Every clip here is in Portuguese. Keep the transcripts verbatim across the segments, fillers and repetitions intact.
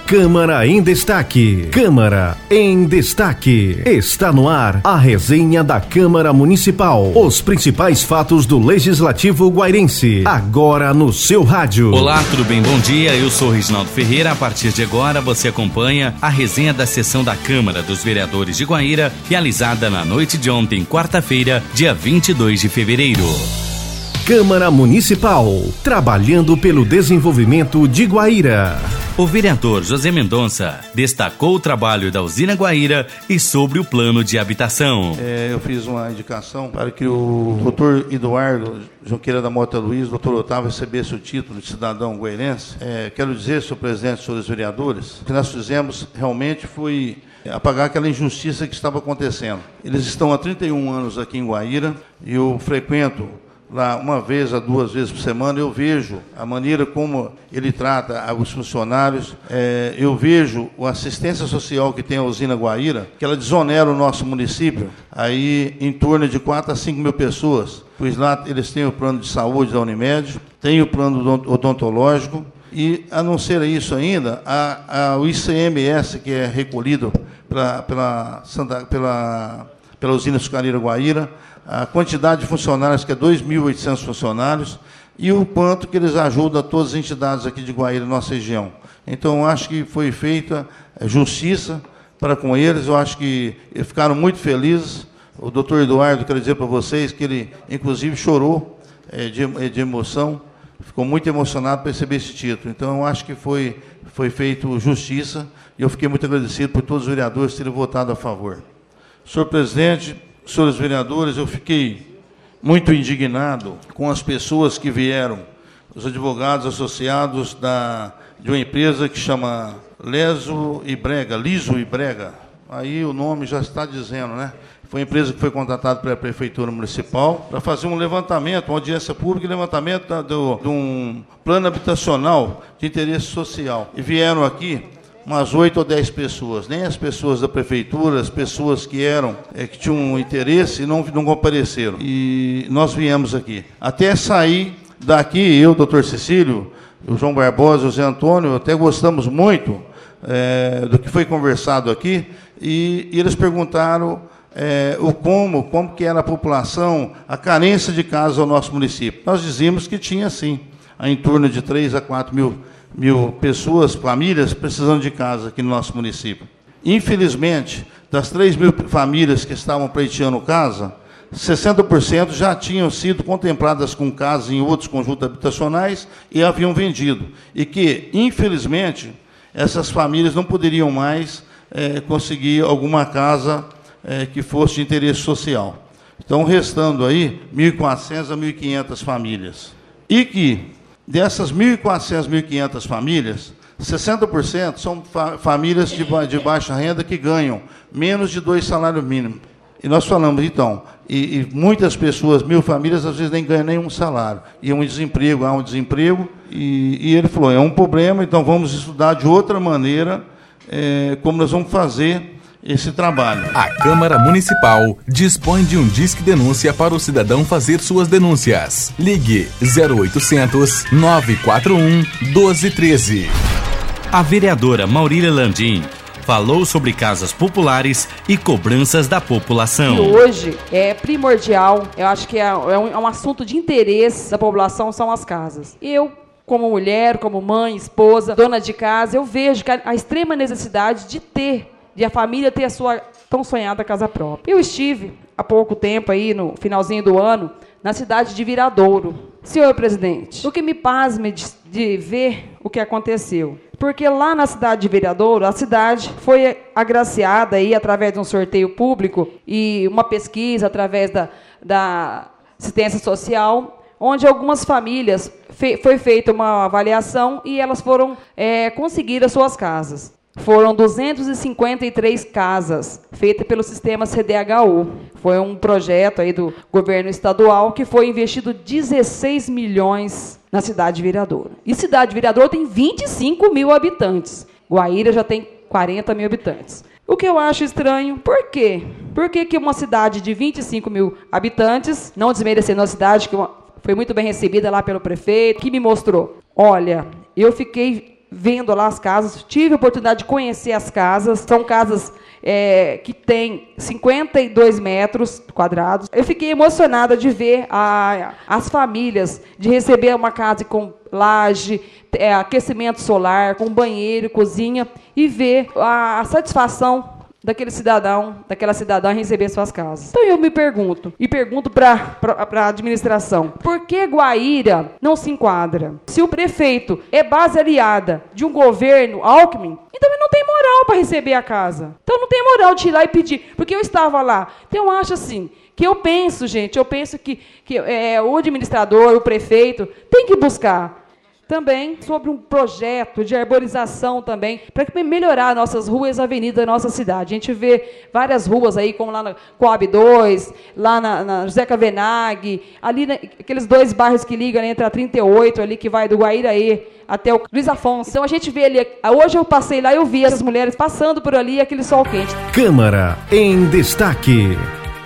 Câmara em Destaque. Câmara em Destaque. Está no ar a resenha da Câmara Municipal. Os principais fatos do Legislativo guairense. Agora no seu rádio. Olá, tudo bem? Bom dia. Eu sou Reginaldo Ferreira. A partir de agora você acompanha a resenha da sessão da Câmara dos Vereadores de Guaíra, realizada na noite de ontem, quarta-feira, dia vinte e dois de fevereiro. Câmara Municipal, trabalhando pelo desenvolvimento de Guaíra. O vereador José Mendonça destacou o trabalho da usina Guaíra e sobre o plano de habitação. É, eu fiz uma indicação para que o doutor Eduardo Junqueira da Mota Luiz, doutor Otávio, recebesse o título de cidadão guairense. É, quero dizer, senhor presidente, senhores vereadores, o que nós fizemos realmente foi apagar aquela injustiça que estava acontecendo. Eles estão há trinta e um anos aqui em Guaíra e eu frequento lá uma vez a duas vezes por semana. Eu vejo a maneira como ele trata os funcionários, é, eu vejo a assistência social que tem a usina Guaíra, que ela desonera o nosso município, aí em torno de quatro a cinco mil pessoas, pois lá eles têm o plano de saúde da Unimed, tem o plano odontológico, e a não ser isso ainda, a, a, o I C M S que é recolhido pela, pela, Santa, pela, pela usina açucareira Guaíra, a quantidade de funcionários, que é dois mil e oitocentos funcionários, e o quanto que eles ajudam a todas as entidades aqui de Guaíra, nossa região. Então, eu acho que foi feita justiça para com eles, eu acho que eles ficaram muito felizes. O doutor Eduardo, quero dizer para vocês que ele, inclusive, chorou é, de, de emoção, ficou muito emocionado para receber esse título. Então, eu acho que foi, foi feito justiça, e eu fiquei muito agradecido por todos os vereadores terem votado a favor. Senhor presidente, senhores vereadores, eu fiquei muito indignado com as pessoas que vieram, os advogados associados da, de uma empresa que chama Leso e Brega, Liso e Brega. Aí o nome já está dizendo, né? Foi uma empresa que foi contratada pela Prefeitura Municipal para fazer um levantamento, uma audiência pública e levantamento da, do, de um plano habitacional de interesse social. E vieram aqui umas oito ou dez pessoas, nem as pessoas da prefeitura, as pessoas que eram, é, que tinham um interesse, não, não compareceram. E nós viemos aqui. Até sair daqui, eu, doutor Cecílio, o João Barbosa, o José Antônio, até gostamos muito é, do que foi conversado aqui, e, e eles perguntaram é, o como, como que era a população, a carência de casas ao nosso município. Nós dizíamos que tinha, sim, em torno de três a quatro mil mil pessoas, famílias, precisando de casa aqui no nosso município. Infelizmente, das três mil famílias que estavam pleiteando casa, sessenta por cento já tinham sido contempladas com casas em outros conjuntos habitacionais e haviam vendido. E que, infelizmente, essas famílias não poderiam mais é, conseguir alguma casa é, que fosse de interesse social. Então, restando aí mil e quatrocentas a mil e quinhentas famílias. E que dessas mil e quatrocentas, mil e quinhentas famílias, sessenta por cento são fa famílias de, ba de baixa renda que ganham menos de dois salários mínimos. E nós falamos, então, e, e muitas pessoas, mil famílias, às vezes nem ganham nenhum salário. E um desemprego, há um desemprego, e, e ele falou, é um problema, então vamos estudar de outra maneira é, como nós vamos fazer esse trabalho. A Câmara Municipal dispõe de um disque denúncia para o cidadão fazer suas denúncias. Ligue zero oitocentos, nove quatro um, um dois um três. A vereadora Maurília Landim falou sobre casas populares e cobranças da população. E hoje é primordial, eu acho que é um, é um assunto de interesse da população, são as casas. Eu, como mulher, como mãe, esposa, dona de casa, eu vejo que a, a extrema necessidade de ter de a família ter a sua tão sonhada casa própria. Eu estive há pouco tempo aí, no finalzinho do ano, na cidade de Viradouro. Senhor presidente, o que me pasme de, de ver o que aconteceu, porque lá na cidade de Viradouro, a cidade foi agraciada aí através de um sorteio público e uma pesquisa através da, da assistência social, onde algumas famílias fe, foi feita uma avaliação e elas foram é, conseguir as suas casas. Foram duzentas e cinquenta e três casas feitas pelo sistema C D H U. Foi um projeto aí do governo estadual que foi investido dezesseis milhões na cidade de Viradouro. E cidade de Viradouro tem vinte e cinco mil habitantes. Guaíra já tem quarenta mil habitantes. O que eu acho estranho, por quê? Por que que uma cidade de vinte e cinco mil habitantes, não desmerecendo a cidade, que foi muito bem recebida lá pelo prefeito, que me mostrou, olha, eu fiquei vendo lá as casas, tive a oportunidade de conhecer as casas, são casas é, que têm cinquenta e dois metros quadrados. Eu fiquei emocionada de ver a, as famílias, de receber uma casa com laje, é, aquecimento solar, com banheiro, cozinha, e ver a, a satisfação daquele cidadão, daquela cidadã em receber suas casas. Então eu me pergunto, e pergunto para a administração, por que Guaíra não se enquadra? Se o prefeito é base aliada de um governo Alckmin, então ele não tem moral para receber a casa. Então não tem moral de ir lá e pedir, porque eu estava lá. Então eu acho assim, que eu penso, gente, eu penso que, que é, o administrador, o prefeito, tem que buscar também sobre um projeto de arborização também, para melhorar nossas ruas e avenidas da nossa cidade. A gente vê várias ruas aí, como lá na Coab dois, lá na, na José Cavenaghi, ali na, aqueles dois bairros que ligam, né, entre a trinta e oito, ali que vai do Guaíraê até o Luiz Afonso. Então a gente vê ali, hoje eu passei lá e eu vi essas mulheres passando por ali, aquele sol quente. Câmara em Destaque.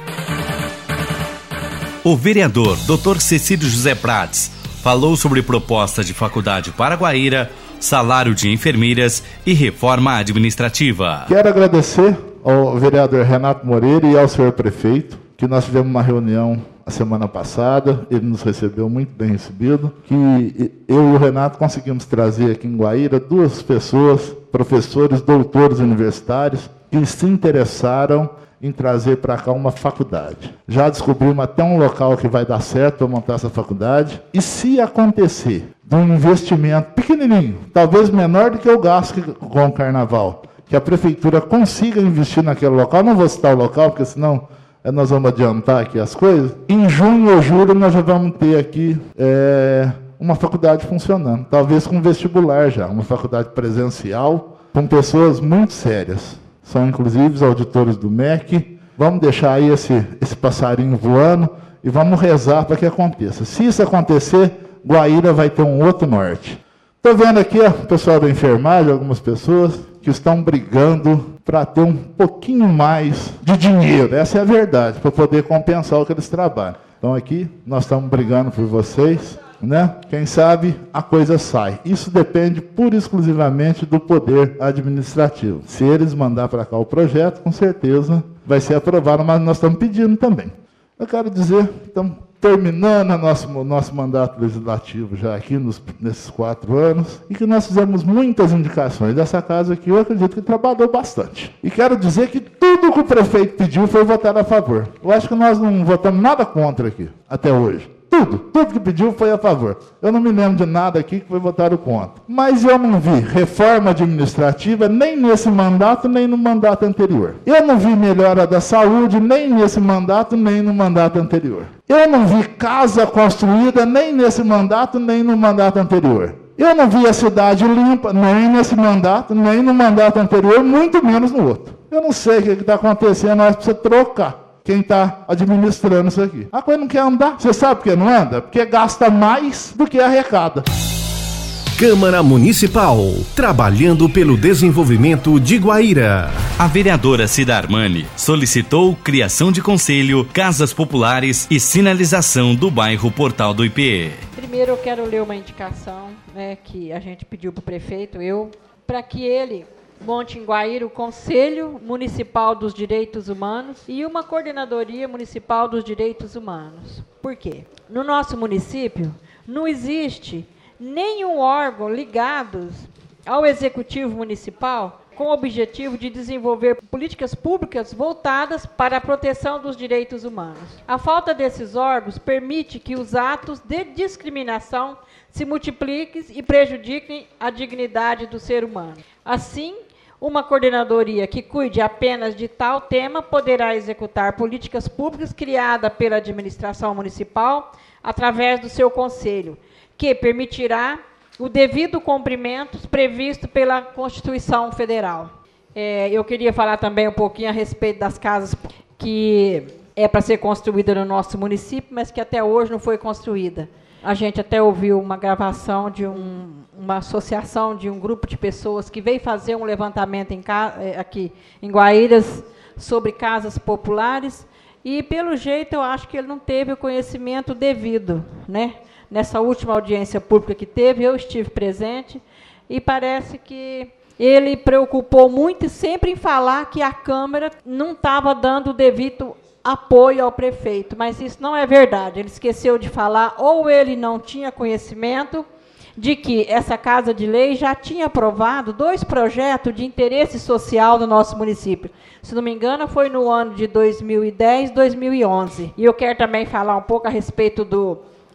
O vereador doutor Cecílio José Prates falou sobre proposta de faculdade para Guaíra, salário de enfermeiras e reforma administrativa. Quero agradecer ao vereador Renato Moreira e ao senhor prefeito, que nós tivemos uma reunião a semana passada, ele nos recebeu muito bem recebido, que eu e o Renato conseguimos trazer aqui em Guaíra duas pessoas, professores, doutores universitários, que se interessaram em trazer para cá uma faculdade. Já descobrimos até um local que vai dar certo para montar essa faculdade. E se acontecer de um investimento pequenininho, talvez menor do que o gasto com o carnaval, que a prefeitura consiga investir naquele local, não vou citar o local, porque senão nós vamos adiantar aqui as coisas, em junho ou julho nós já vamos ter aqui é, uma faculdade funcionando, talvez com vestibular já, uma faculdade presencial, com pessoas muito sérias. São inclusive os auditores do M E C. Vamos deixar aí esse, esse passarinho voando e vamos rezar para que aconteça. Se isso acontecer, Guaíra vai ter um outro norte. Estou vendo aqui o pessoal da enfermagem, algumas pessoas que estão brigando para ter um pouquinho mais de dinheiro. Essa é a verdade, para poder compensar o que eles trabalham. Então aqui nós estamos brigando por vocês, né? Quem sabe a coisa sai. Isso depende pura e exclusivamente do poder administrativo. Se eles mandar para cá o projeto, com certeza vai ser aprovado, mas nós estamos pedindo também. Eu quero dizer, estamos terminando o nosso, nosso mandato legislativo já aqui nos, nesses quatro anos, e que nós fizemos muitas indicações. Dessa casa aqui, eu acredito que trabalhou bastante. E quero dizer que tudo que o prefeito pediu foi votar a favor. Eu acho que nós não votamos nada contra aqui, até hoje. Tudo, tudo que pediu foi a favor. Eu não me lembro de nada aqui que foi votado contra. Mas eu não vi reforma administrativa nem nesse mandato, nem no mandato anterior. Eu não vi melhora da saúde nem nesse mandato, nem no mandato anterior. Eu não vi casa construída nem nesse mandato, nem no mandato anterior. Eu não vi a cidade limpa nem nesse mandato, nem no mandato anterior, muito menos no outro. Eu não sei o que está acontecendo, nós precisamos trocar quem está administrando isso aqui. A coisa não quer andar. Você sabe por que não anda? Porque gasta mais do que arrecada. Câmara Municipal, trabalhando pelo desenvolvimento de Guaíra. A vereadora Cida Armani solicitou criação de conselho, casas populares e sinalização do bairro Portal do I P E. Primeiro eu quero ler uma indicação, né, que a gente pediu para o prefeito, eu, para que ele monte em Guaíra o Conselho Municipal dos Direitos Humanos e uma Coordenadoria Municipal dos Direitos Humanos. Por quê? No nosso município não existe nenhum órgão ligado ao Executivo Municipal com o objetivo de desenvolver políticas públicas voltadas para a proteção dos direitos humanos. A falta desses órgãos permite que os atos de discriminação se multipliquem e prejudiquem a dignidade do ser humano. Assim, uma coordenadoria que cuide apenas de tal tema poderá executar políticas públicas criadas pela administração municipal através do seu conselho, que permitirá o devido cumprimento previsto pela Constituição Federal. É, eu queria falar também um pouquinho a respeito das casas que é para ser construída no nosso município, mas que até hoje não foi construída. A gente até ouviu uma gravação de um, uma associação, de um grupo de pessoas que veio fazer um levantamento em, aqui em Guaíras sobre casas populares, e, pelo jeito, eu acho que ele não teve o conhecimento devido, né? Nessa última audiência pública que teve, eu estive presente, e parece que ele preocupou muito e sempre em falar que a Câmara não estava dando o devido apoio ao prefeito, mas isso não é verdade. Ele esqueceu de falar, ou ele não tinha conhecimento de que essa Casa de Lei já tinha aprovado dois projetos de interesse social do nosso município. Se não me engano, foi no ano de dois mil e dez, dois mil e onze. E eu quero também falar um pouco a respeito do